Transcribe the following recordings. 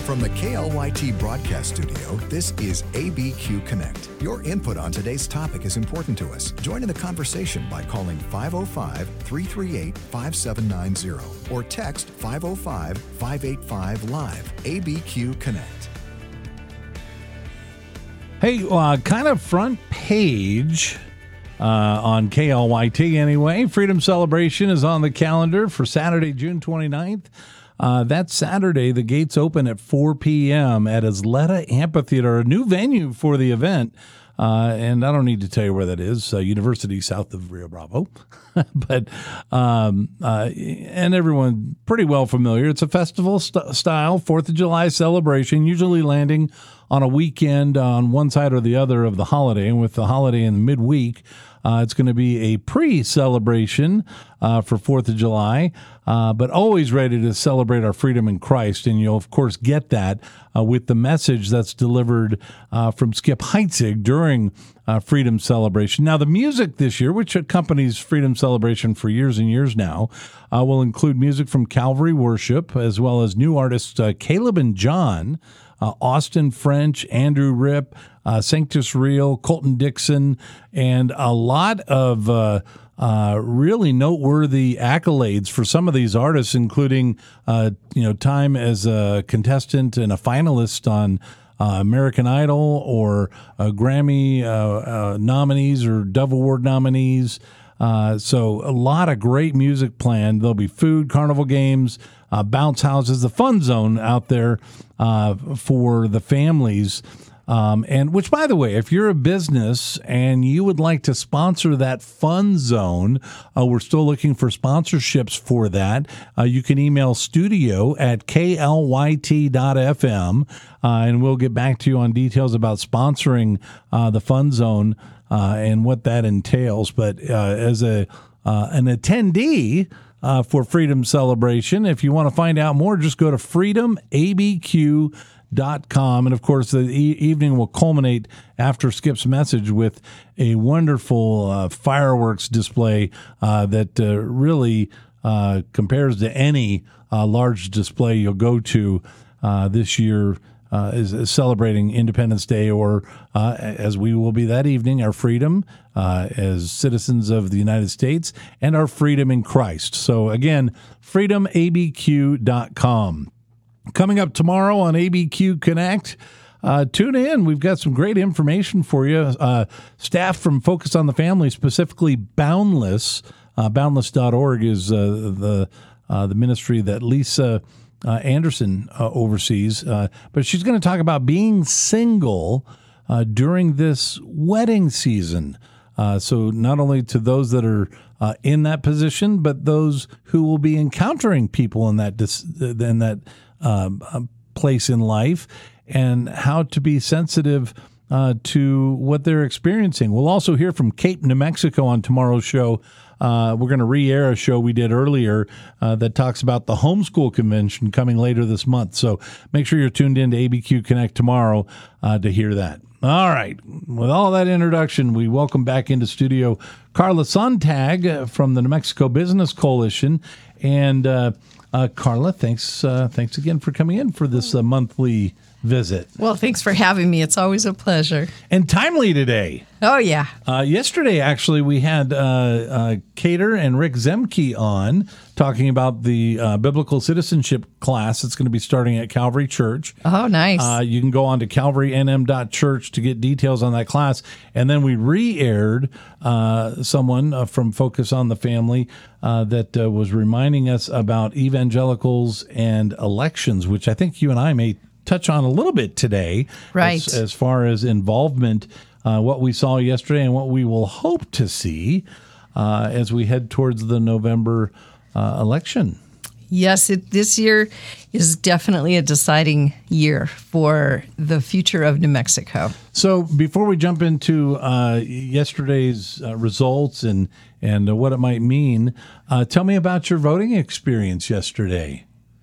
From the KLYT broadcast studio, this is ABQ Connect. Your input on today's topic is important to us. Join in the conversation by calling 505-338-5790 or text 505-585-LIVE. ABQ Connect. Hey, kind of front page on KLYT anyway. Freedom Celebration is on the calendar for Saturday, June 29th. That Saturday, the gates open at 4 p.m. at Isleta Amphitheater, a new venue for the event. And I don't need to tell you where that is, University south of Rio Bravo. But and everyone pretty well familiar. It's a festival style 4th of July celebration, usually landing on a weekend on one side or the other of the holiday. And with the holiday in the midweek, it's going to be a pre-celebration for 4th of July, but always ready to celebrate our freedom in Christ. And you'll, of course, get that with the message that's delivered from Skip Heitzig during Freedom Celebration. Now, the music this year, which accompanies Freedom Celebration for years and years now, will include music from Calvary Worship, as well as new artists Caleb and John, Austin French, Andrew Ripp, Sanctus Real, Colton Dixon, and a lot of really noteworthy accolades for some of these artists, including time as a contestant and a finalist on American Idol, or Grammy nominees or Dove Award nominees. So a lot of great music planned. There'll be food, carnival games, bounce houses, the fun zone out there for the families. And which, by the way, if you're a business and you would like to sponsor that fun zone, we're still looking for sponsorships for that. You can email studio@klyt.fm, and we'll get back to you on details about sponsoring the fun zone and what that entails. But as an attendee for Freedom Celebration, if you want to find out more, just go to freedomabq.com. And of course, the evening will culminate after Skip's message with a wonderful fireworks display that really compares to any large display you'll go to this year. Is celebrating Independence Day, or as we will be that evening, our freedom as citizens of the United States and our freedom in Christ. So again, freedomabq.com. Coming up tomorrow on ABQ Connect, tune in. We've got some great information for you. Staff from Focus on the Family, specifically Boundless, boundless.org is the ministry that Lisa Anderson oversees. But she's going to talk about being single during this wedding season. So not only to those that are in that position, but those who will be encountering people in that place in life, and how to be sensitive to what they're experiencing. We'll also hear from Cape, New Mexico on tomorrow's show. We're going to re-air a show we did earlier that talks about the homeschool convention coming later this month. So make sure you're tuned in to ABQ Connect tomorrow to hear that. All right. With all that introduction, we welcome back into studio Carla Sontag from the New Mexico Business Coalition. And Carla, thanks again for coming in for this monthly visit. Well, thanks for having me. It's always a pleasure. And timely today. Oh, yeah. Yesterday, actually, we had Cater and Rick Zemke on talking about the biblical citizenship class that's going to be starting at Calvary Church. Oh, nice. You can go on to calvarynm.church to get details on that class. And then we re-aired someone from Focus on the Family that was reminding us about evangelicals and elections, which I think you and I may touch on a little bit today, right? As far as involvement, what we saw yesterday and what we will hope to see as we head towards the November election. Yes, this year is definitely a deciding year for the future of New Mexico. So before we jump into yesterday's results and what it might mean, tell me about your voting experience yesterday.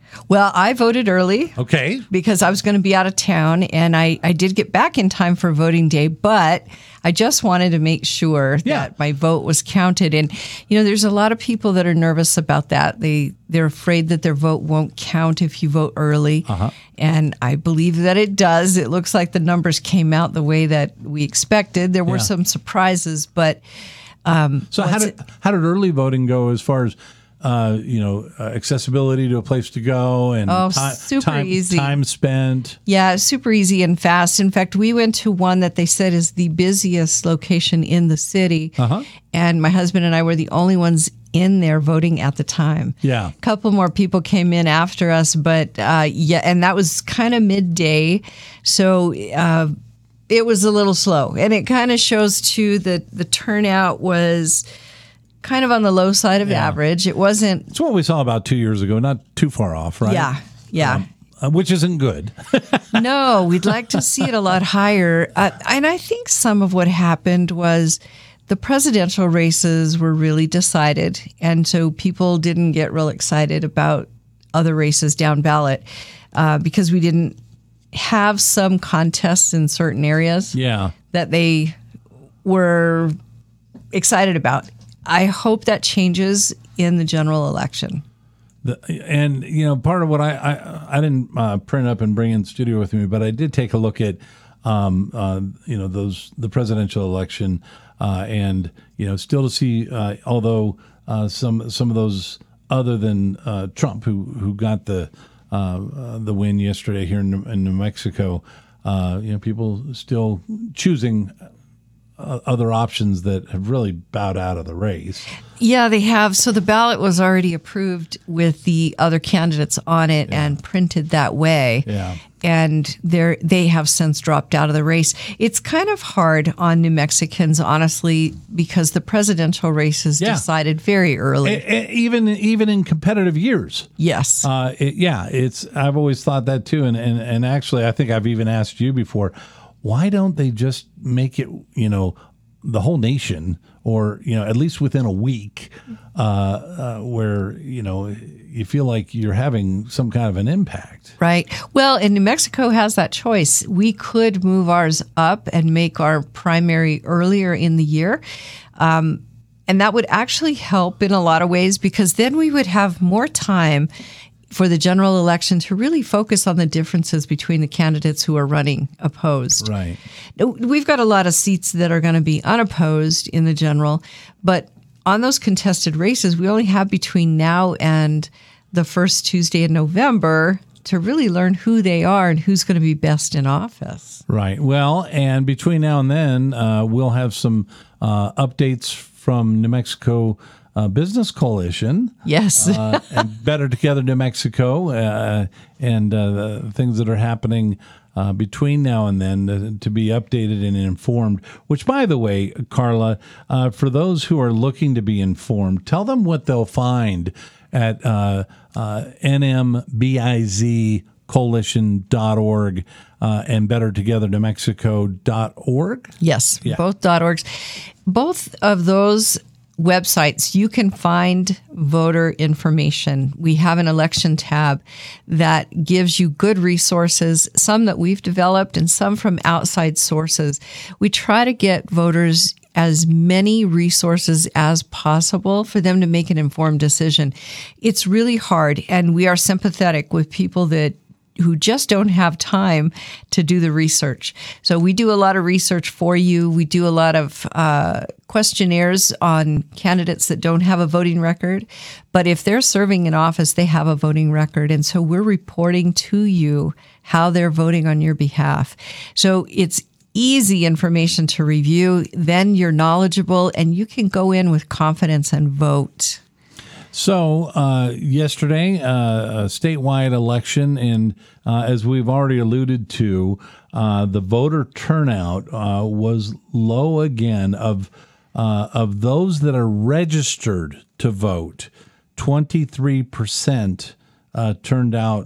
Well, I voted early. Okay. Because I was going to be out of town, and I did get back in time for voting day, but I just wanted to make sure that my vote was counted. And, there's a lot of people that are nervous about that. They're afraid that their vote won't count if you vote early. And I believe that it does. It looks like the numbers came out the way that we expected. There were some surprises, but... So how did early voting go as far as accessibility to a place to go and easy. Time spent? Yeah, super easy and fast. In fact, we went to one that they said is the busiest location in the city. And my husband and I were the only ones in there voting at the time. Yeah. A couple more people came in after us, but and that was kind of midday. So it was a little slow. And it kind of shows, too, that the turnout was kind of on the low side of average. It wasn't... It's what we saw about 2 years ago, not too far off, right? Yeah. Which isn't good. No, we'd like to see it a lot higher. And I think some of what happened was the presidential races were really decided. And so people didn't get real excited about other races down ballot because we didn't have some contests in certain areas that they were excited about. I hope that changes in the general election. Part of what I didn't print up and bring in studio with me, but I did take a look at the presidential election and still to see although some of those other than Trump who got the win yesterday here in New Mexico, people still choosing other options that have really bowed out of the race. Yeah, they have. So the ballot was already approved with the other candidates on it and printed that way. Yeah. And they have since dropped out of the race. It's kind of hard on New Mexicans, honestly, because the presidential race is decided very early. Even in competitive years. Yes. I've always thought that too. And actually, I think I've even asked you before, why don't they just make it, the whole nation, or at least within a week, where you feel like you're having some kind of an impact? Right. Well, and New Mexico has that choice. We could move ours up and make our primary earlier in the year. And that would actually help in a lot of ways, because then we would have more time for the general election to really focus on the differences between the candidates who are running opposed. Right. We've got a lot of seats that are going to be unopposed in the general, but on those contested races, we only have between now and the first Tuesday in November to really learn who they are and who's going to be best in office. Right. Well, and between now and then, we'll have some updates from New Mexico Business Coalition. Yes. And Better Together New Mexico, and the things that are happening between now and then to be updated and informed. Which, by the way, Carla, for those who are looking to be informed, tell them what they'll find at nmbizcoalition.org and bettertogethernewmexico.org. Yes, both .orgs. Both of those websites, you can find voter information. We have an election tab that gives you good resources, some that we've developed and some from outside sources. We try to get voters as many resources as possible for them to make an informed decision. It's really hard, and we are sympathetic with people who just don't have time to do the research. So we do a lot of research for you. We do a lot of questionnaires on candidates that don't have a voting record. But if they're serving in office, they have a voting record. And so we're reporting to you how they're voting on your behalf. So it's easy information to review. Then you're knowledgeable and you can go in with confidence and vote. So yesterday, a statewide election, and as we've already alluded to, the voter turnout was low again. Of those that are registered to vote, 23% turned out.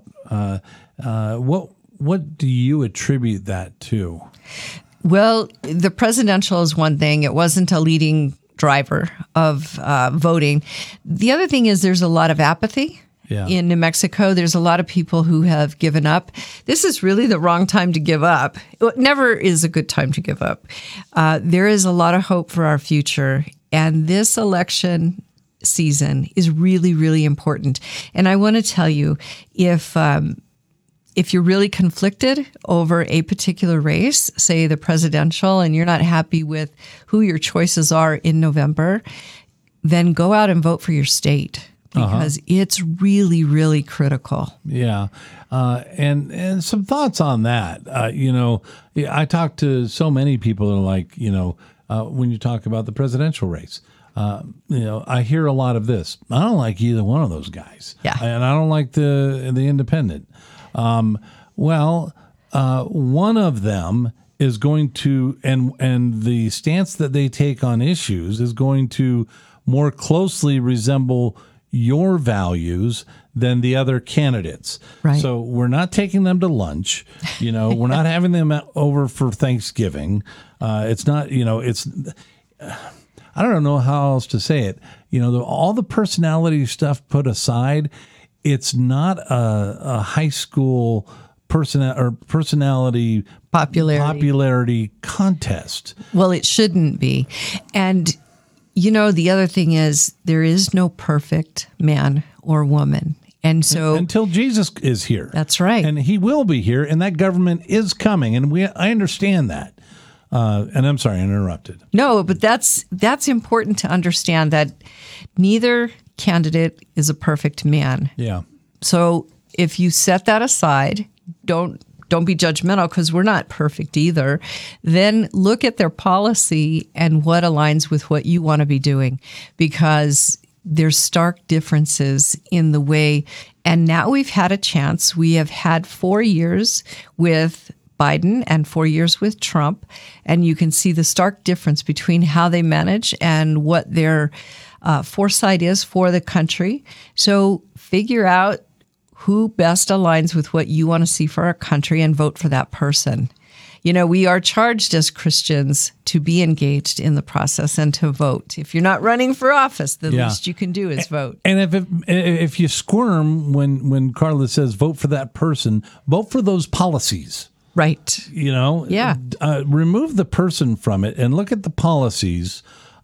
What do you attribute that to? Well, the presidential is one thing. It wasn't a leading driver of voting. The other thing is there's a lot of apathy. in New Mexico. There's a lot of people who have given up. This is really the wrong time to give up. It never is a good time to give up. There is a lot of hope for our future. And this election season is really, really important. And I want to tell you, if you're really conflicted over a particular race, say the presidential, and you're not happy with who your choices are in November, then go out and vote for your state. Because it's really, really critical. Yeah. And some thoughts on that. I talk to so many people that are like, when you talk about the presidential race, I hear a lot of this. I don't like either one of those guys. Yeah. And I don't like the independent. One of them is going to, and the stance that they take on issues is going to more closely resemble your values than the other candidates. Right. So we're not taking them to lunch. We're not having them over for Thanksgiving. It's not, it's, I don't know how else to say it. All the personality stuff put aside, it's not a high school personality popularity contest. Well, it shouldn't be. And the other thing is there is no perfect man or woman. And so until Jesus is here. That's right. And he will be here, and that government is coming. And I understand that. And I'm sorry, I interrupted. No, but that's important to understand that neither candidate is a perfect man. Yeah. So if you set that aside, don't be judgmental because we're not perfect either. Then look at their policy and what aligns with what you want to be doing, because there's stark differences in the way. And now we've had a chance. We have had 4 years with Biden and 4 years with Trump, and you can see the stark difference between how they manage and what their foresight is for the country. So figure out who best aligns with what you want to see for our country and vote for that person. We are charged as Christians to be engaged in the process and to vote. If you're not running for office, the least you can do is vote. And if you squirm when Carla says vote for that person, vote for those policies. Right. Yeah. Remove the person from it and look at the policies.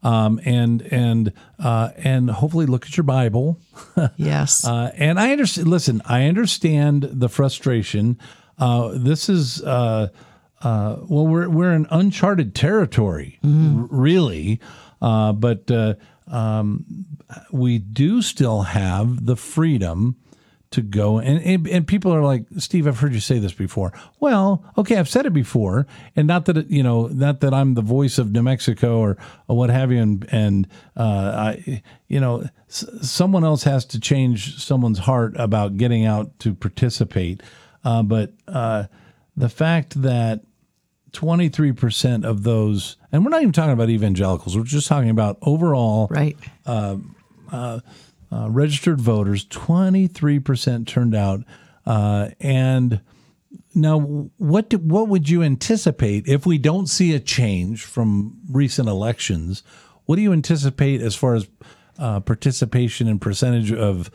And hopefully look at your Bible. Yes. And I understand. Listen, I understand the frustration. This is we're in uncharted territory, really. But we do still have the freedom to go, and people are like, Steve, I've heard you say this before. Well, okay, I've said it before, and not that I'm the voice of New Mexico or what have you, and someone else has to change someone's heart about getting out to participate. But the fact that 23% of those, and we're not even talking about evangelicals, we're just talking about overall, right. Registered voters, 23% turned out. And now, what would you anticipate if we don't see a change from recent elections? What do you anticipate as far as participation and percentage of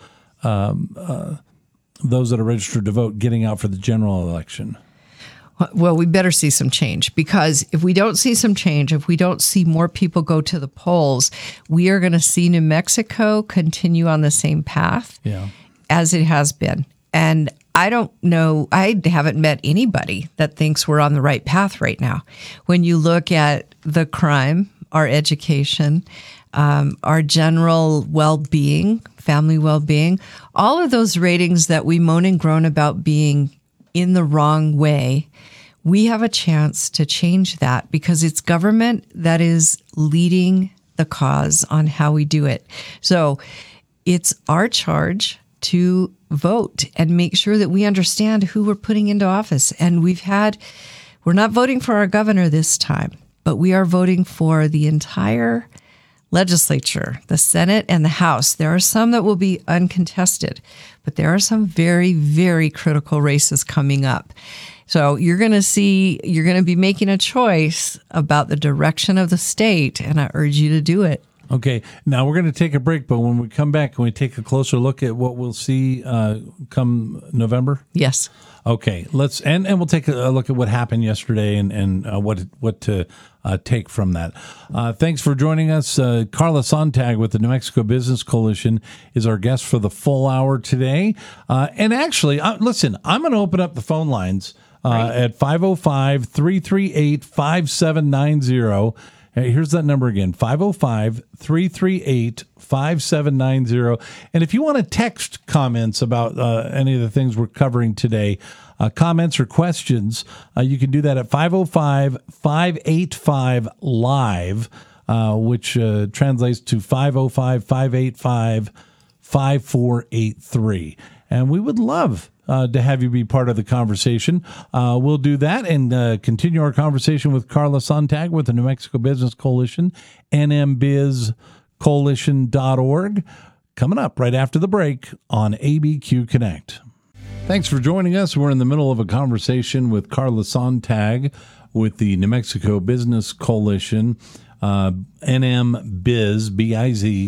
those that are registered to vote getting out for the general election? Well, we better see some change, because if we don't see some change, if we don't see more people go to the polls, we are going to see New Mexico continue on the same path as it has been. And I don't know, I haven't met anybody that thinks we're on the right path right now. When you look at the crime, our education, our general well-being, family well-being, all of those ratings that we moan and groan about being in the wrong way, we have a chance to change that, because it's government that is leading the cause on how we do it. So it's our charge to vote and make sure that we understand who we're putting into office. And we're not voting for our governor this time, but we are voting for the entire legislature, the Senate and the House. There are some that will be uncontested, but there are some very, very critical races coming up. So you're going to be making a choice about the direction of the state, and I urge you to do it. Okay, now we're going to take a break, but when we come back, can we take a closer look at what we'll see come November? Yes. Okay, let's and we'll take a look at what happened yesterday and what to take from that. Thanks for joining us. Carla Sontag with the New Mexico Business Coalition is our guest for the full hour today. And actually, listen, I'm going to open up the phone lines at 505-338-5790. Here's that number again, 505-338-5790. And if you want to text comments about any of the things we're covering today, comments or questions, you can do that at 505-585-LIVE, which translates to 505-585-5483. And we would love to have you be part of the conversation. We'll do that and continue our conversation with Carla Sontag with the New Mexico Business Coalition, nmbizcoalition.org, coming up right after the break on ABQ Connect. Thanks for joining us. We're in the middle of a conversation with Carla Sontag with the New Mexico Business Coalition, NMBiz, B-I-Z,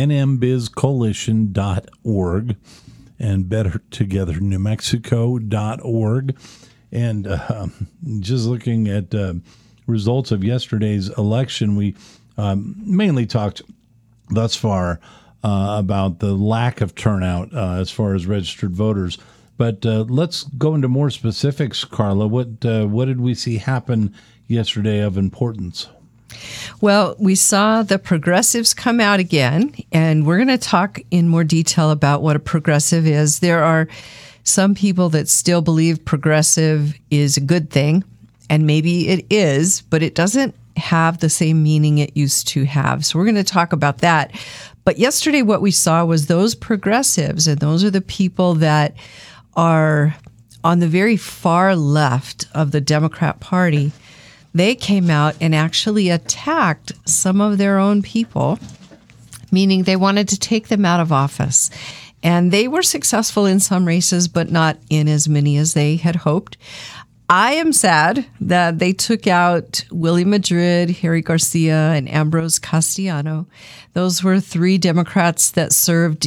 nmbizcoalition.org. and Better Together New Mexico.org. And just looking at results of yesterday's election, we mainly talked thus far about the lack of turnout as far as registered voters. But let's go into more specifics, Carla. What did we see happen yesterday of importance? Well, we saw the progressives come out again, and we're going to talk in more detail about what a progressive is. There are some people that still believe progressive is a good thing, and maybe it is, but it doesn't have the same meaning it used to have. So we're going to talk about that. But yesterday what we saw was those progressives, and those are the people that are on the very far left of the Democrat Party. They came out and actually attacked some of their own people, meaning they wanted to take them out of office. And they were successful in some races, but not in as many as they had hoped. I am sad that they took out Willie Madrid, Harry Garcia, and Ambrose Castellano. Those were three Democrats that served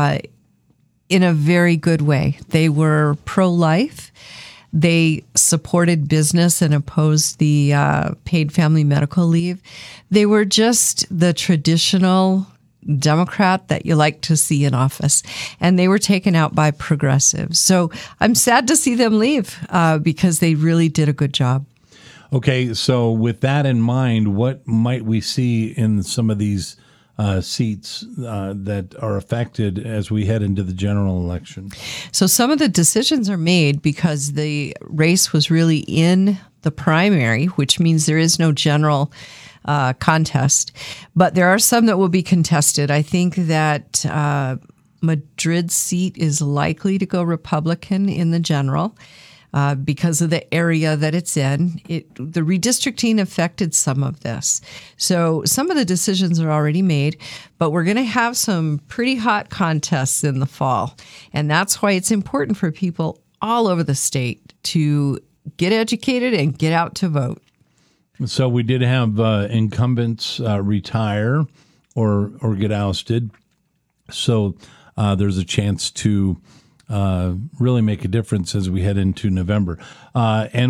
in a very good way. They were pro-life. They supported business and opposed the paid family medical leave. They were just the traditional Democrat that you like to see in office. And they were taken out by progressives. So I'm sad to see them leave because they really did a good job. Okay, so with that in mind, what might we see in some of these seats that are affected as we head into the general election? So some of the decisions are made because the race was really in the primary, which means there is no general contest. But there are some that will be contested. I think that Madrid's seat is likely to go Republican in the general. Because of the area that it's in. The redistricting affected some of this. So some of the decisions are already made, but we're going to have some pretty hot contests in the fall. And that's why it's important for people all over the state to get educated and get out to vote. So we did have incumbents retire or get ousted. So there's a chance to really make a difference as we head into November. And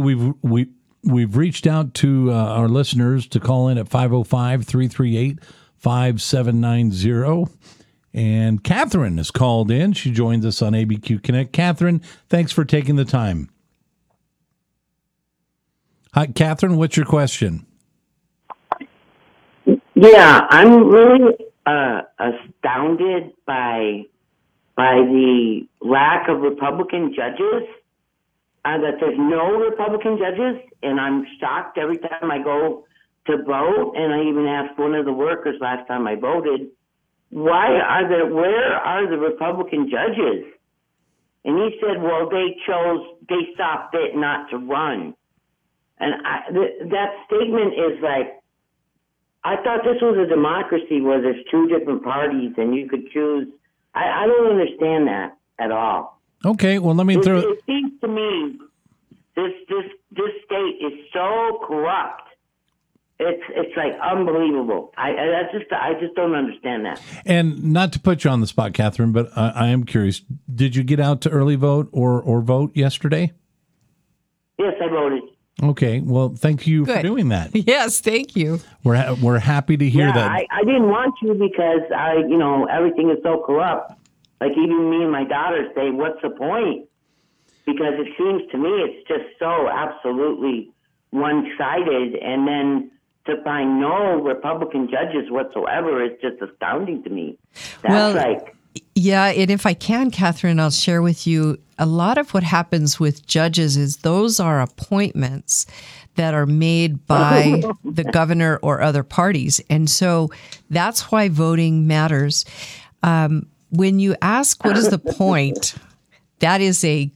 we've reached out to our listeners to call in at 505-338-5790. And Catherine has called in. She joins us on ABQ Connect. Catherine, thanks for taking the time. Hi, Catherine, what's your question? Yeah, I'm really astounded by the lack of Republican judges, that there's no Republican judges, and I'm shocked every time I go to vote, and I even asked one of the workers last time I voted, where are the Republican judges? And he said, well, they saw fit not to run. And that statement is like, I thought this was a democracy where there's two different parties and you could choose. I don't understand that at all. Okay, well, let me throw. It seems to me this state is so corrupt It's like unbelievable. I just don't understand that. And not to put you on the spot, Catherine, but I am curious. Did you get out to early vote or vote yesterday? Yes, I voted. Okay. Well, thank you for doing that. Yes, thank you. We're happy to hear that. I didn't want to because everything is so corrupt. Like even me and my daughter say, what's the point? Because it seems to me it's just so absolutely one-sided, and then to find no Republican judges whatsoever is just astounding to me. Yeah, and if I can, Catherine, I'll share with you, a lot of what happens with judges is those are appointments that are made by the governor or other parties. And so that's why voting matters. When you ask what is the point, that is a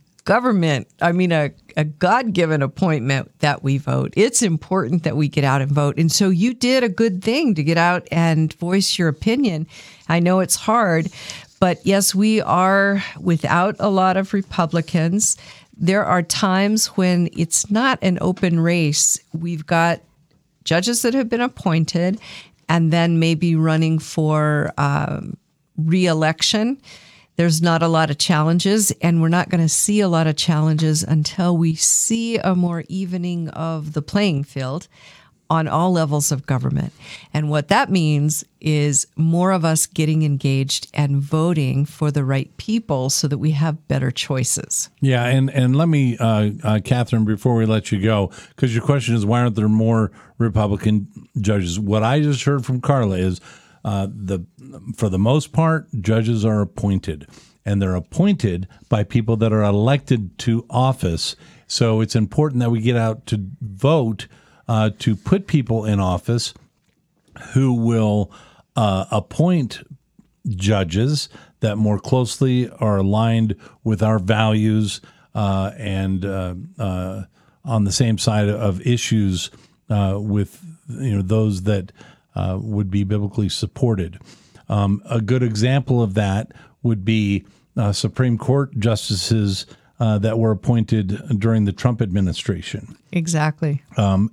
God-given appointment that we vote. It's important that we get out and vote. And so you did a good thing to get out and voice your opinion. I know it's hard, but yes, we are without a lot of Republicans. There are times when it's not an open race. We've got judges that have been appointed and then maybe running for re-election. There's not a lot of challenges, and we're not going to see a lot of challenges until we see a more evening of the playing field on all levels of government. And what that means is more of us getting engaged and voting for the right people so that we have better choices. Yeah, and let me, Catherine, before we let you go, because your question is, why aren't there more Republican judges? What I just heard from Carla is, for the most part, judges are appointed, and they're appointed by people that are elected to office. So it's important that we get out to vote to put people in office who will appoint judges that more closely are aligned with our values and on the same side of issues with those that would be biblically supported. A good example of that would be Supreme Court justices that were appointed during the Trump administration. Exactly.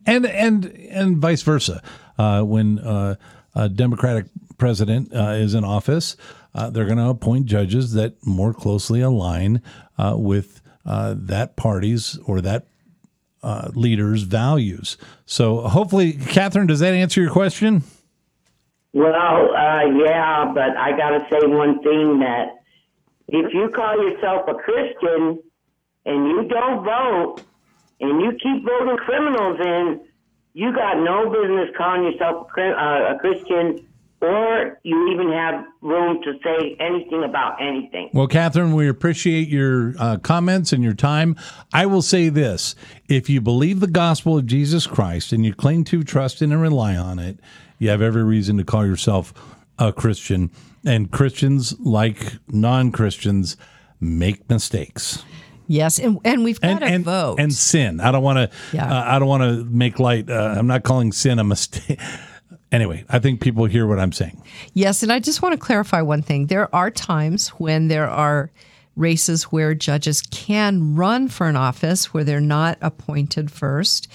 And vice versa. When a Democratic president is in office, they're going to appoint judges that more closely align with that party's or that leader's values. So hopefully, Catherine, does that answer your question? Well, yeah, but I got to say one thing, that if you call yourself a Christian and you don't vote and you keep voting criminals in, you got no business calling yourself a Christian, or you even have room to say anything about anything. Well, Catherine, we appreciate your comments and your time. I will say this. If you believe the gospel of Jesus Christ and you claim to trust in and rely on it, you have every reason to call yourself a Christian. And Christians, like non-Christians, make mistakes. Yes, and we've got to vote and sin. I don't want to. I don't want to make light. I'm not calling sin a mistake. Anyway, I think people hear what I'm saying. Yes, and I just want to clarify one thing. There are times when there are races where judges can run for an office where they're not appointed first.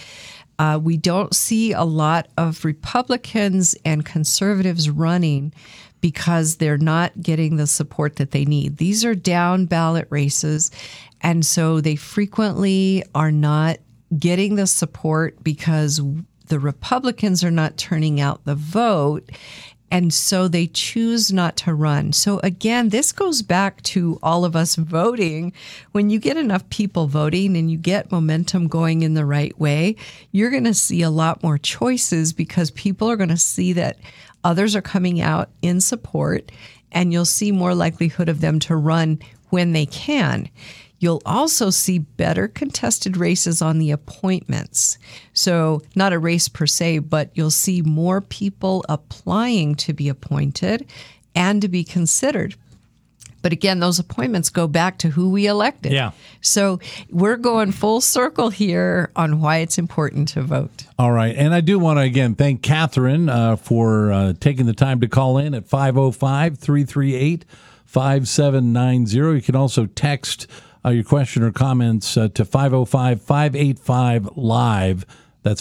We don't see a lot of Republicans and conservatives running because they're not getting the support that they need. These are down ballot races, and so they frequently are not getting the support because the Republicans are not turning out the vote, and so they choose not to run. So again, this goes back to all of us voting. When you get enough people voting and you get momentum going in the right way, you're going to see a lot more choices because people are going to see that others are coming out in support, and you'll see more likelihood of them to run when they can. You'll also see better contested races on the appointments. So not a race per se, but you'll see more people applying to be appointed and to be considered. But again, those appointments go back to who we elected. Yeah. So we're going full circle here on why it's important to vote. All right. And I do want to, again, thank Catherine for taking the time to call in at 505-338-5790. You can also text your question or comments to 505-585-LIVE. That's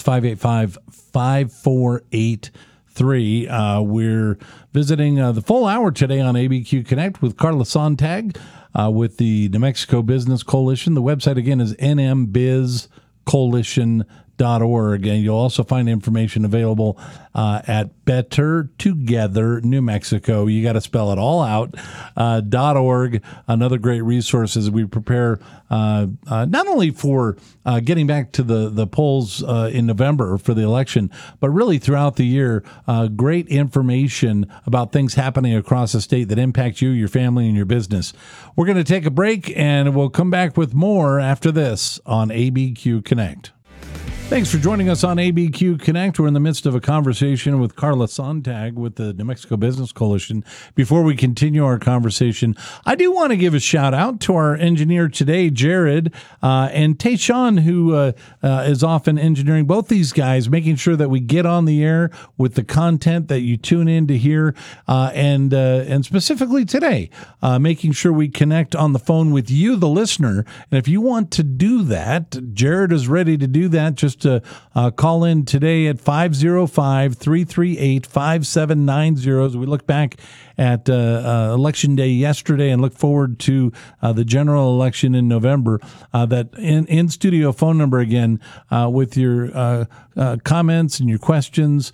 585-5483. We're visiting the full hour today on ABQ Connect with Carla Sontag with the New Mexico Business Coalition. The website, again, is nmbizcoalition.org. And you'll also find information available at Better Together New Mexico. You got to spell it all out. .org. Another great resource as we prepare not only for getting back to the polls in November for the election, but really throughout the year. Great information about things happening across the state that impact you, your family, and your business. We're going to take a break, and we'll come back with more after this on ABQ Connect. Thanks for joining us on ABQ Connect. We're in the midst of a conversation with Carla Sontag with the New Mexico Business Coalition. Before we continue our conversation, I do want to give a shout out to our engineer today, Jared, and Tayshawn, who is often engineering both these guys, making sure that we get on the air with the content that you tune in to hear, and specifically today, making sure we connect on the phone with you, the listener. And if you want to do that, Jared is ready to do that. Just to call in today at 505-338-5790 as we look back at Election Day yesterday and look forward to the general election in November. That in-studio phone number again with your comments and your questions,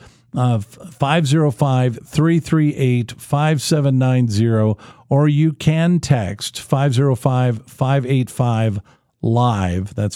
505-338-5790, or you can text 505-585-LIVE. That's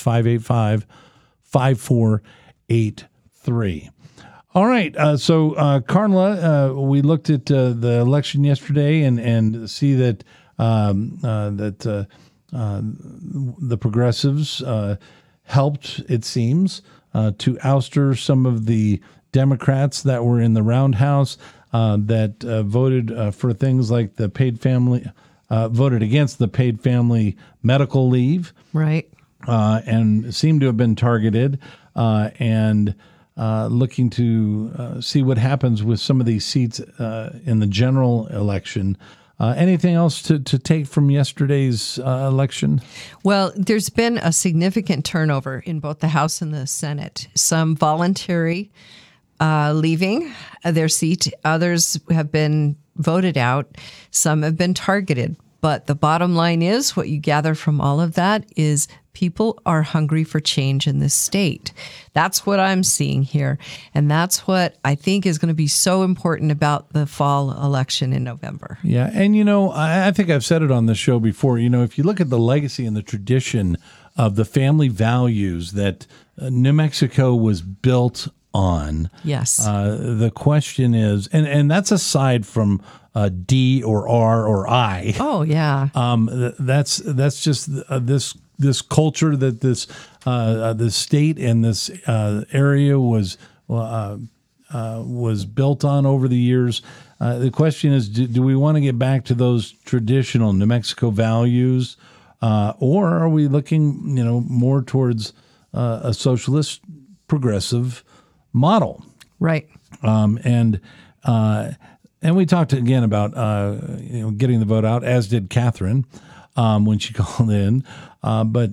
585-5483. All right. So, Carla, we looked at the election yesterday and see that the progressives helped, it seems, to ouster some of the Democrats that were in the roundhouse that voted for things like the paid family, voted against the paid family medical leave. Right. And seem to have been targeted and looking to see what happens with some of these seats in the general election. Anything else to take from yesterday's election? Well, there's been a significant turnover in both the House and the Senate. Some voluntary leaving their seat. Others have been voted out. Some have been targeted. But the bottom line is, what you gather from all of that is people are hungry for change in this state. That's what I'm seeing here. And that's what I think is going to be so important about the fall election in November. Yeah. And, I think I've said it on the show before, if you look at the legacy and the tradition of the family values that New Mexico was built on. Yes. The question is, and that's aside from D or R or I. Oh yeah. That's just this culture that this state and this area was built on over the years. The question is, do we want to get back to those traditional New Mexico values, or are we looking, more towards a socialist progressive model? Right. And we talked again about getting the vote out, as did Catherine when she called in. But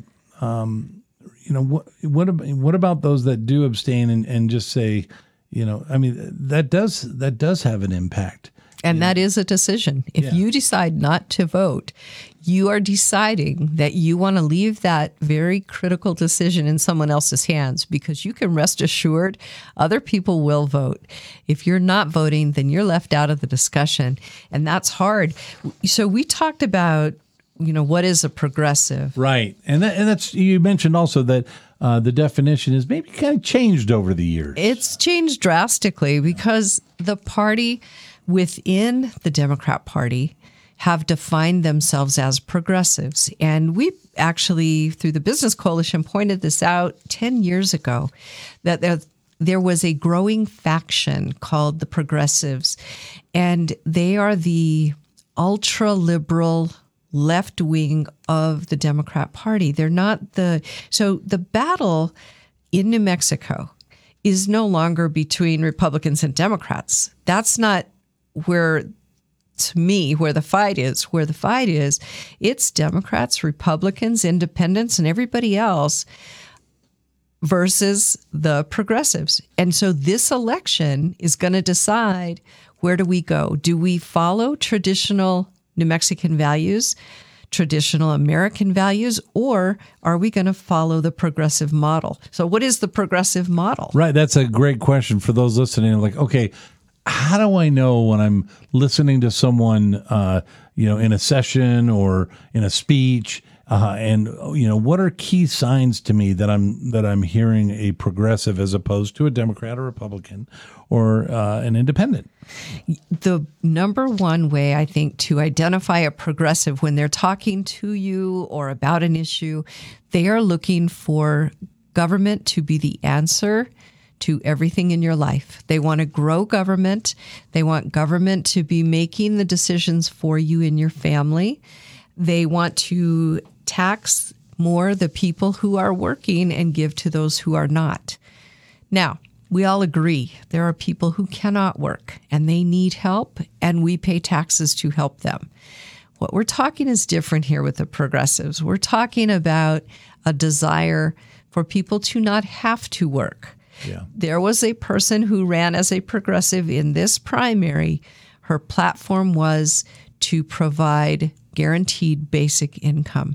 what about those that do abstain and just say, that does have an impact. And that is a decision. If you decide not to vote, you are deciding that you want to leave that very critical decision in someone else's hands, because you can rest assured other people will vote. If you're not voting, then you're left out of the discussion. And that's hard. So we talked about, what is a progressive? Right. And that's, you mentioned also that the definition is maybe kind of changed over the years. It's changed drastically because the party within the Democrat Party have defined themselves as progressives. And we actually, through the Business Coalition, pointed this out 10 years ago, that there was a growing faction called the progressives, and they are the ultra-liberal left wing of the Democrat Party. They're not so the battle in New Mexico is no longer between Republicans and Democrats. That's not where, to me, where the fight is. Where the fight is, it's Democrats, Republicans, independents, and everybody else versus the progressives. And so this election is going to decide, where do we go? Do we follow traditional New Mexican values, traditional American values, or are we going to follow the progressive model? So what is the progressive model? Right. That's a great question for those listening. Like, okay, how do I know when I'm listening to someone, in a session or in a speech, and what are key signs to me that I'm hearing a progressive as opposed to a Democrat or Republican or an independent? The number one way, I think, to identify a progressive when they're talking to you or about an issue, they are looking for government to be the answer to everything in your life. They want to grow government. They want government to be making the decisions for you and your family. They want to tax more the people who are working and give to those who are not. Now, we all agree there are people who cannot work and they need help, and we pay taxes to help them. What we're talking is different here with the progressives. We're talking about a desire for people to not have to work. Yeah. There was a person who ran as a progressive in this primary. Her platform was to provide guaranteed basic income.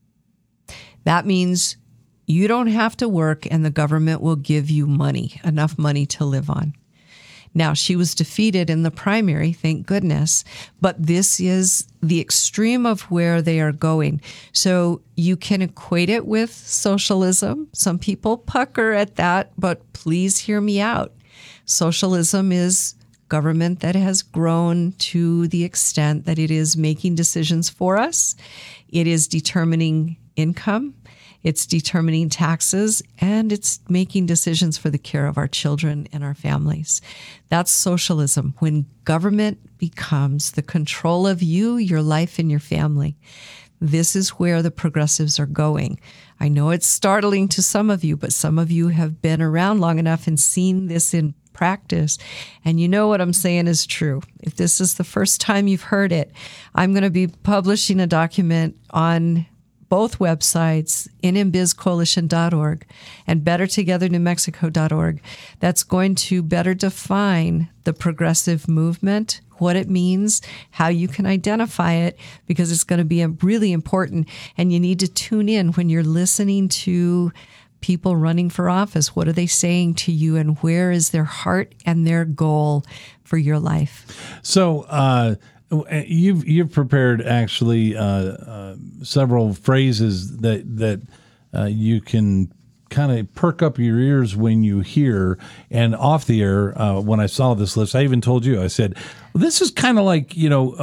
That means you don't have to work and the government will give you money, enough money to live on. Now, she was defeated in the primary, thank goodness, but this is the extreme of where they are going. So you can equate it with socialism. Some people pucker at that, but please hear me out. Socialism is government that has grown to the extent that it is making decisions for us. It is determining income. It's determining taxes, and it's making decisions for the care of our children and our families. That's socialism, when government becomes the control of you, your life, and your family. This is where the progressives are going. I know it's startling to some of you, but some of you have been around long enough and seen this in practice, and you know what I'm saying is true. If this is the first time you've heard it, I'm going to be publishing a document on both websites, nmbizcoalition.org and bettertogethernewmexico.org, that's going to better define the progressive movement, what it means, how you can identify it, because it's going to be really important. And you need to tune in when you're listening to people running for office. What are they saying to you, and where is their heart and their goal for your life? So, You've prepared actually several phrases that you can kind of perk up your ears when you hear. And off the air, when I saw this list, I even told you, I said, well, this is kind of like,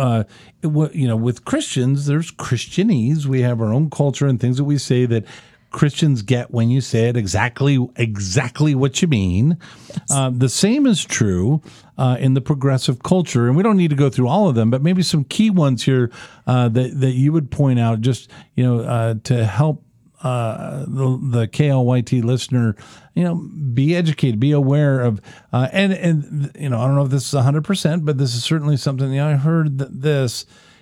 with Christians, there's Christianese. We have our own culture and things that we say that Christians get when you say it exactly what you mean. Yes. The same is true in the progressive culture, and we don't need to go through all of them, but maybe some key ones here that you would point out, just to help the KLYT listener, be educated, be aware of, and I don't know if this is 100%, but this is certainly something I heard that this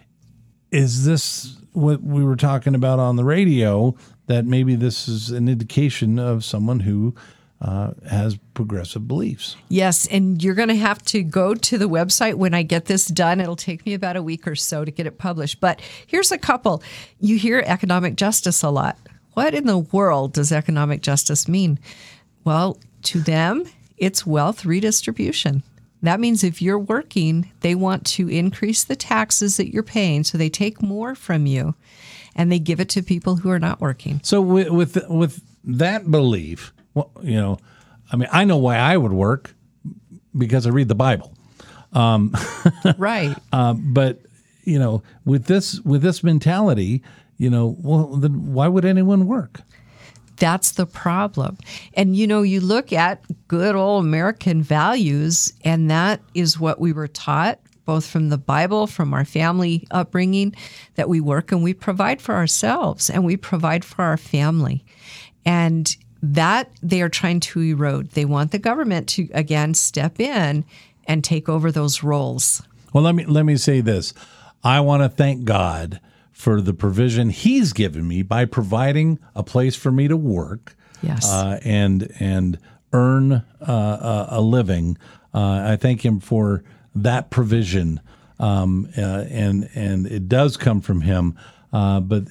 what we were talking about on the radio, that maybe this is an indication of someone who has progressive beliefs. Yes, and you're going to have to go to the website when I get this done. It'll take me about a week or so to get it published. But here's a couple. You hear economic justice a lot. What in the world does economic justice mean? Well, to them, it's wealth redistribution. That means if you're working, they want to increase the taxes that you're paying, so they take more from you, and they give it to people who are not working. So with that belief, I know why I would work, because I read the Bible. Right. But with this mentality, then why would anyone work? That's the problem. And, you look at good old American values, and that is what we were taught, both from the Bible, from our family upbringing, that we work and we provide for ourselves and we provide for our family. And that they are trying to erode. They want the government to, again, step in and take over those roles. Well, let me say this. I want to thank God for the provision He's given me by providing a place for me to work, Yes. and earn a living. I thank Him for that provision, and it does come from Him. But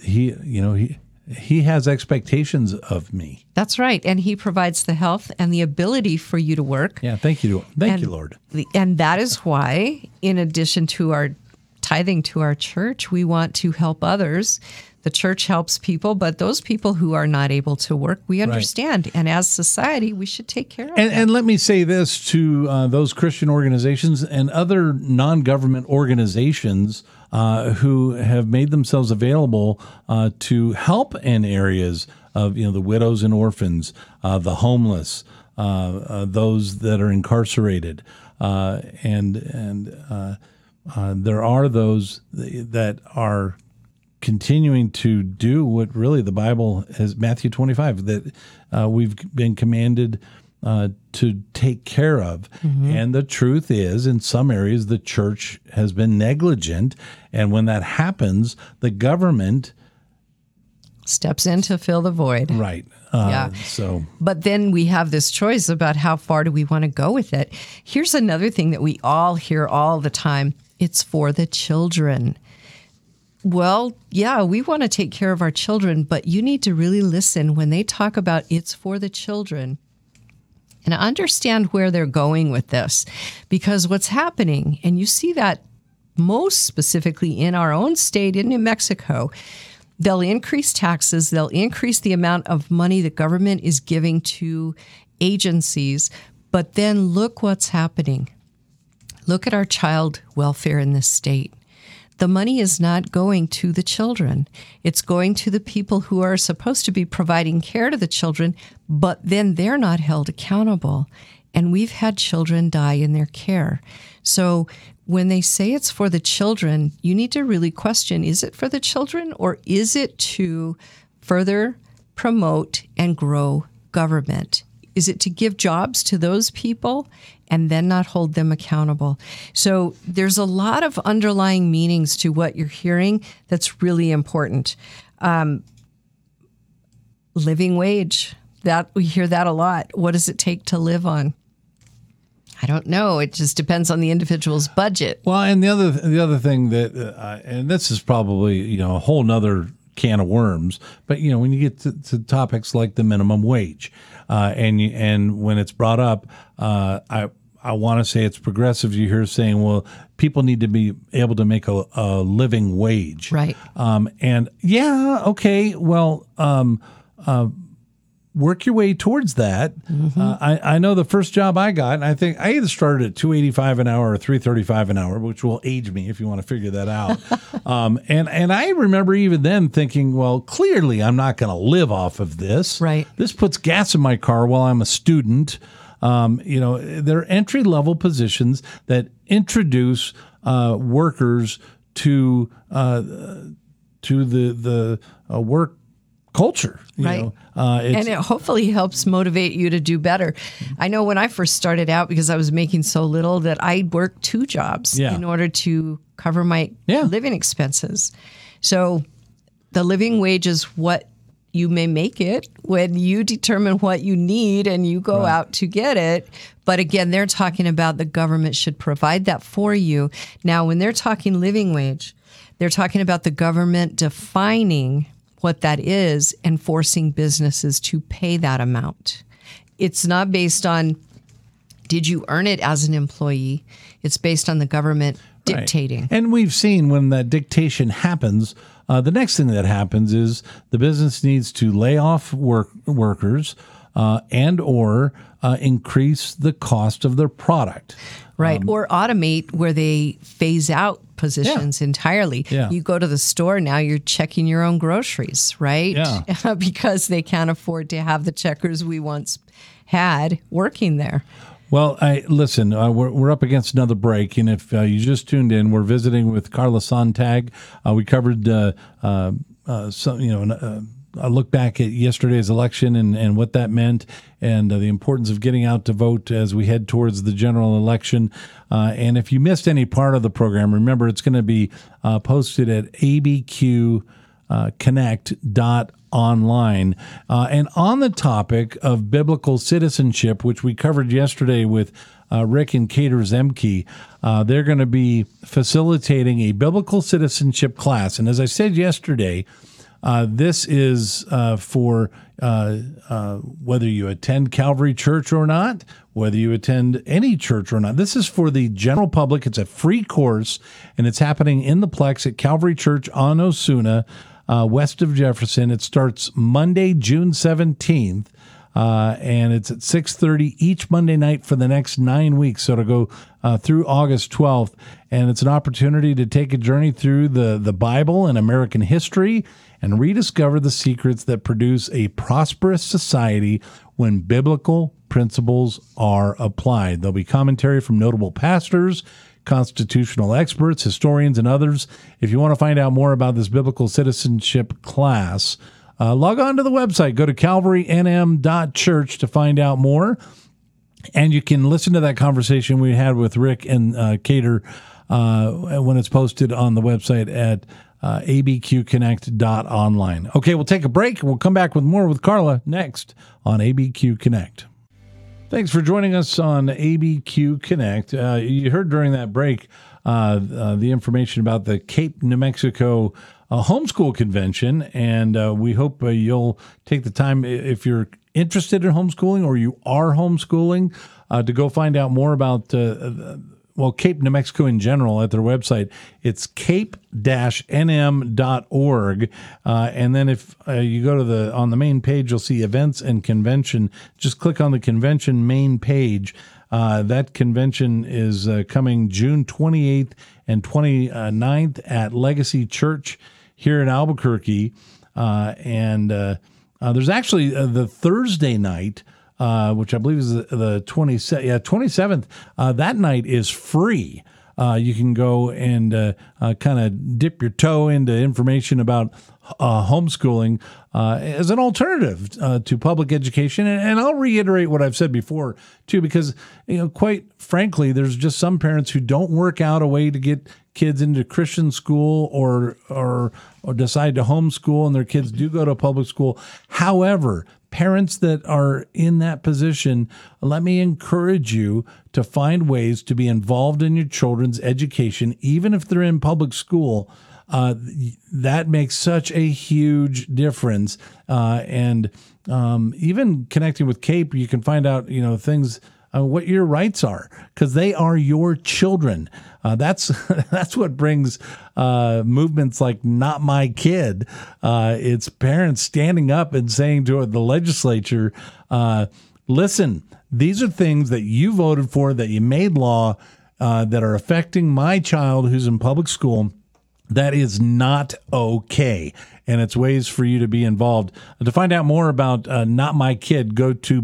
He has expectations of me. That's right. And He provides the health and the ability for you to work. Yeah, thank you, Lord. And that is why, in addition to our tithing to our church, we want to help others. The church helps people, but those people who are not able to work, we understand. And as society, we should take care of them. And let me say this to those Christian organizations and other non-government organizations who have made themselves available to help in areas of the widows and orphans, the homeless, those that are incarcerated, and there are those that are continuing to do what really the Bible has, Matthew 25, that we've been commanded to take care of. Mm-hmm. And the truth is, in some areas, the church has been negligent. And when that happens, the government steps in to fill the void. Right. But then we have this choice about how far do we want to go with it. Here's another thing that we all hear all the time. It's for the children. Well, yeah, we want to take care of our children, but you need to really listen when they talk about it's for the children and understand where they're going with this. Because what's happening, and you see that most specifically in our own state, in New Mexico, they'll increase taxes, they'll increase the amount of money the government is giving to agencies, but then look what's happening. Look at our child welfare in this state. The money is not going to the children. It's going to the people who are supposed to be providing care to the children, but then they're not held accountable. And we've had children die in their care. So when they say it's for the children, you need to really question, is it for the children or is it to further promote and grow government? Is it to give jobs to those people and then not hold them accountable? So there's a lot of underlying meanings to what you're hearing that's really important. Living wage, that we hear that a lot. What does it take to live on? I don't know. It just depends on the individual's budget. Well, and the other thing that, and this is probably a whole nother can of worms, but when you get to topics like the minimum wage, and when it's brought up, I want to say it's progressive. You hear saying, well, people need to be able to make a living wage, right? And yeah, okay, well, work your way towards that. Mm-hmm. I know the first job I got, and I think I either started at $2.85 an hour or $3.35 an hour, which will age me if you want to figure that out. And I remember even then thinking, well, clearly I'm not going to live off of this. Right. This puts gas in my car while I'm a student. They're entry level positions that introduce workers to the work culture, right? And it hopefully helps motivate you to do better. I know when I first started out, because I was making so little, that I worked 2 jobs in order to cover my living expenses. So the living wage is what you may make it when you determine what you need and you go out to get it. But again, they're talking about the government should provide that for you. Now, when they're talking living wage, they're talking about the government defining what that is and forcing businesses to pay that amount. It's not based on, did you earn it as an employee? It's based on the government dictating. Right. And we've seen when that dictation happens, the next thing that happens is the business needs to lay off workers and or increase the cost of their product. Right. Or automate where they phase out positions entirely. Yeah. You go to the store now, you're checking your own groceries, right? Yeah. Because they can't afford to have the checkers we once had working there. Well, listen, we're up against another break, and if you just tuned in, we're visiting with Carla Sontag. We covered some, look back at yesterday's election and what that meant, and the importance of getting out to vote as we head towards the general election. And if you missed any part of the program, remember it's going to be posted at abqconnect.online. And on the topic of biblical citizenship, which we covered yesterday with Rick and Cater Zemke, they're going to be facilitating a biblical citizenship class. And as I said yesterday, this is for whether you attend Calvary Church or not, whether you attend any church or not. This is for the general public. It's a free course, and it's happening in the Plex at Calvary Church on Osuna, west of Jefferson. It starts Monday, June 17th. And it's at 6:30 each Monday night for the next 9 weeks. So it'll go through August 12th. And it's an opportunity to take a journey through the Bible and American history and rediscover the secrets that produce a prosperous society when biblical principles are applied. There'll be commentary from notable pastors, constitutional experts, historians, and others. If you want to find out more about this biblical citizenship class, log on to the website. Go to calvarynm.church to find out more. And you can listen to that conversation we had with Rick and Cater when it's posted on the website at abqconnect.online. Okay, we'll take a break. We'll come back with more with Carla next on ABQ Connect. Thanks for joining us on ABQ Connect. You heard during that break the information about the Cape, New Mexico homeschool convention, and we hope you'll take the time, if you're interested in homeschooling or you are homeschooling, to go find out more about Cape, New Mexico in general at their website. It's cape-nm.org. And then if you go to on the main page, you'll see events and convention. Just click on the convention main page. That convention is coming June 28th and 29th at Legacy Church here in Albuquerque. And there's actually the Thursday night, which I believe is the 27th. That night is free. You can go and kind of dip your toe into information about homeschooling as an alternative to public education. And I'll reiterate what I've said before, too, because, quite frankly, there's just some parents who don't work out a way to get kids into Christian school or decide to homeschool, and their kids do go to public school. However, parents that are in that position, let me encourage you to find ways to be involved in your children's education, even if they're in public school. That makes such a huge difference. And even connecting with CAPE, you can find out, things, what your rights are, because they are your children. That's what brings movements like Not My Kid. It's parents standing up and saying to the legislature, listen, these are things that you voted for, that you made law, that are affecting my child who's in public school. That is not okay. And it's ways for you to be involved. To find out more about Not My Kid, go to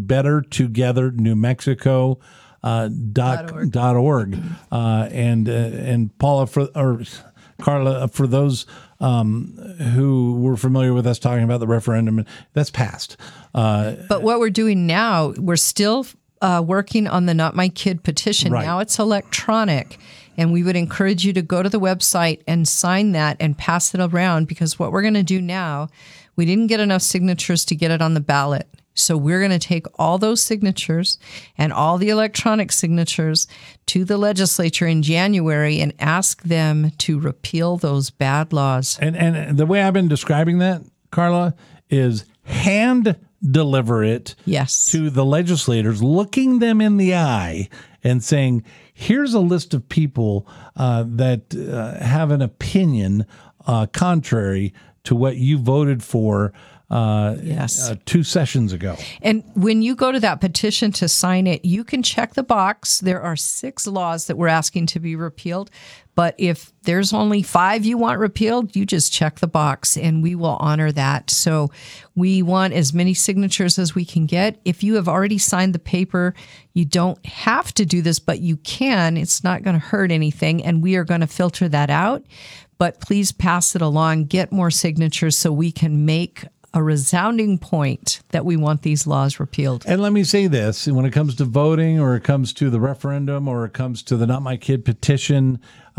bettertogethernewmexico.org. And Paula, Carla, for those who were familiar with us talking about the referendum, that's passed. But what we're doing now, we're still working on the Not My Kid petition. Right. Now it's electronic. And we would encourage you to go to the website and sign that and pass it around, because what we're going to do now, we didn't get enough signatures to get it on the ballot. So we're going to take all those signatures and all the electronic signatures to the legislature in January and ask them to repeal those bad laws. And the way I've been describing that, Carla, is hand deliver it to the legislators, looking them in the eye and saying, here's a list of people that have an opinion contrary to what you voted for 2 sessions ago. And when you go to that petition to sign it, you can check the box. There are 6 laws that we're asking to be repealed. But if there's only 5 you want repealed, you just check the box and we will honor that. So we want as many signatures as we can get. If you have already signed the paper, you don't have to do this, but you can. It's not going to hurt anything. And we are going to filter that out. But please pass it along. Get more signatures so we can make a resounding point that we want these laws repealed. And let me say this, when it comes to voting, or it comes to the referendum, or it comes to the Not My Kid petition,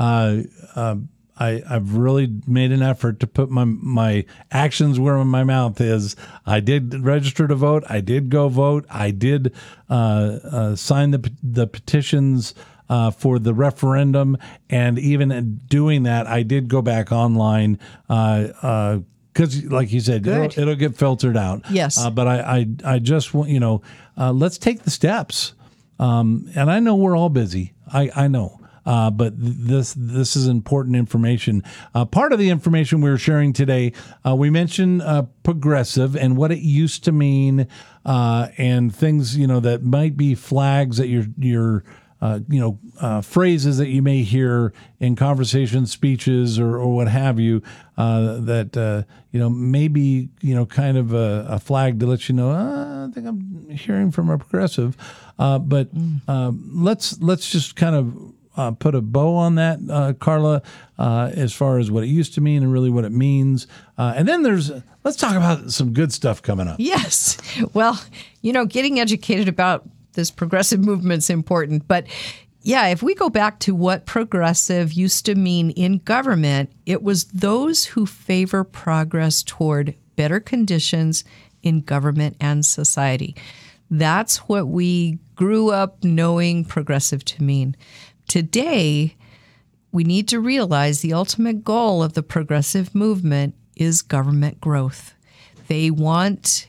I've really made an effort to put my actions where my mouth is. I did register to vote. I did go vote. I did sign the petitions for the referendum. And even in doing that, I did go back online because, like you said, it'll get filtered out. Yes. But I just want, let's take the steps. And I know we're all busy. I know. But this is important information. Part of the information we were sharing today, we mentioned progressive and what it used to mean, and things that might be flags that your phrases that you may hear in conversation, speeches, or what have you, that maybe kind of a flag to let you know. I think I'm hearing from a progressive, but let's just kind of put a bow on that, Carla, as far as what it used to mean and really what it means. And then let's talk about some good stuff coming up. Yes. Well, getting educated about this progressive movement's important. But yeah, if we go back to what progressive used to mean in government, it was those who favor progress toward better conditions in government and society. That's what we grew up knowing progressive to mean. Today, we need to realize the ultimate goal of the progressive movement is government growth. They want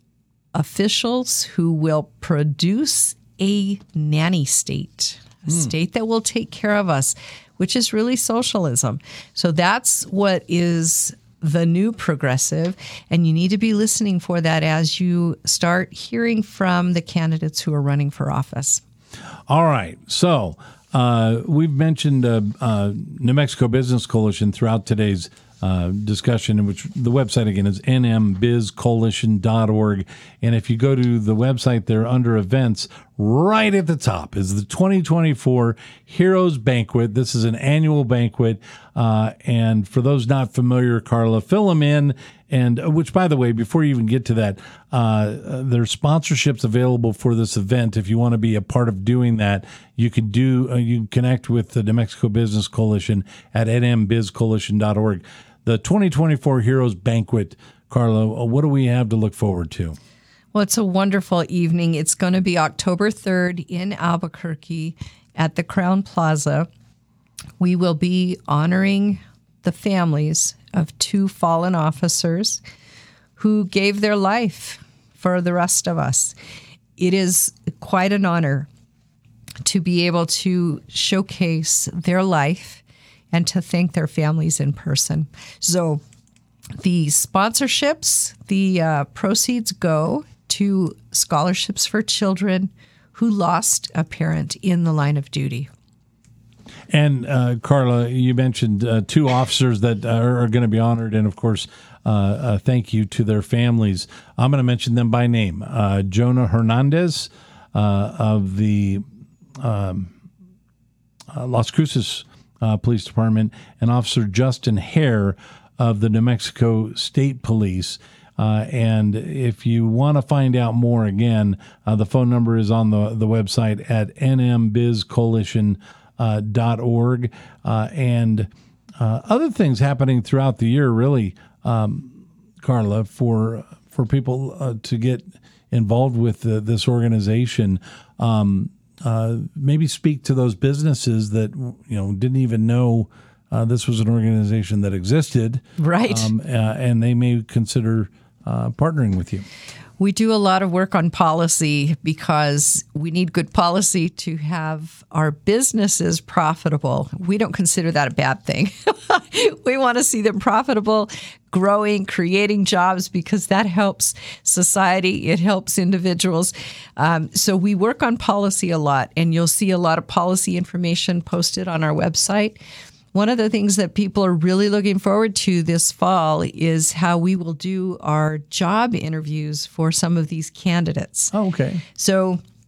officials who will produce a nanny state, a state that will take care of us, which is really socialism. So that's what is the new progressive, and you need to be listening for that as you start hearing from the candidates who are running for office. All right. So we've mentioned New Mexico Business Coalition throughout today's discussion, in which the website again is nmbizcoalition.org. And if you go to the website there under events, right at the top is the 2024 Heroes Banquet. This is an annual banquet. And for those not familiar, Carla, fill them in. And which, by the way, before you even get to that, there's sponsorships available for this event. If you want to be a part of doing that, you can you can connect with the New Mexico Business Coalition at nmbizcoalition.org. The 2024 Heroes Banquet, Carla, what do we have to look forward to? Well, it's a wonderful evening. It's going to be October 3rd in Albuquerque at the Crown Plaza. We will be honoring the families of 2 fallen officers who gave their life for the rest of us. It is quite an honor to be able to showcase their life and to thank their families in person. So the sponsorships, the proceeds go to scholarships for children who lost a parent in the line of duty. And Carla, you mentioned 2 officers that are going to be honored, and of course, thank you to their families. I'm going to mention them by name. Jonah Hernandez of the Las Cruces Police Department, and Officer Justin Hare of the New Mexico State Police. And if you want to find out more, again, the phone number is on the website at nmbizcoalition.org, and other things happening throughout the year, really, Carla, for people to get involved with this organization. Maybe speak to those businesses that didn't even know this was an organization that existed, right? And they may consider partnering with you. We do a lot of work on policy because we need good policy to have our businesses profitable. We don't consider that a bad thing. We want to see them profitable, growing, creating jobs, because that helps society. It helps individuals. So we work on policy a lot, and you'll see a lot of policy information posted on our website. One of the things that people are really looking forward to this fall is how we will do our job interviews for some of these candidates. Oh, okay. So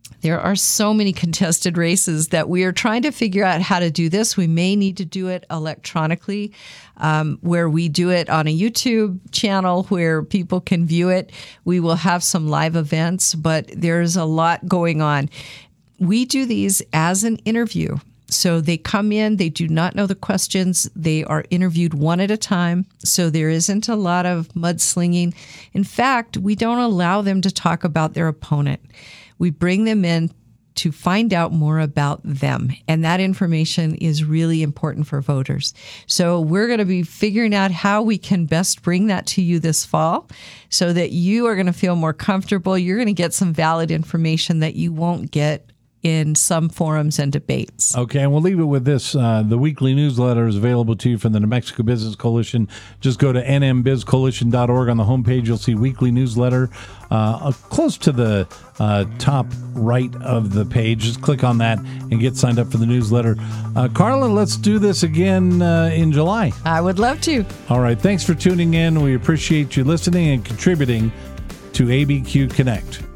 There are so many contested races that we are trying to figure out how to do this. We may need to do it electronically, where we do it on a YouTube channel where people can view it. We will have some live events, but there's a lot going on. We do these as an interview. So they come in, they do not know the questions. They are interviewed one at a time. So there isn't a lot of mudslinging. In fact, we don't allow them to talk about their opponent. We bring them in to find out more about them. And that information is really important for voters. So we're going to be figuring out how we can best bring that to you this fall so that you are going to feel more comfortable. You're going to get some valid information that you won't get in some forums and debates. Okay, and we'll leave it with this. The weekly newsletter is available to you from the New Mexico Business Coalition. Just go to nmbizcoalition.org. On the homepage, you'll see weekly newsletter. Close to the top right of the page. Just click on that and get signed up for the newsletter. Carla, let's do this again in July. I would love to. All right, thanks for tuning in. We appreciate you listening and contributing to ABQ Connect.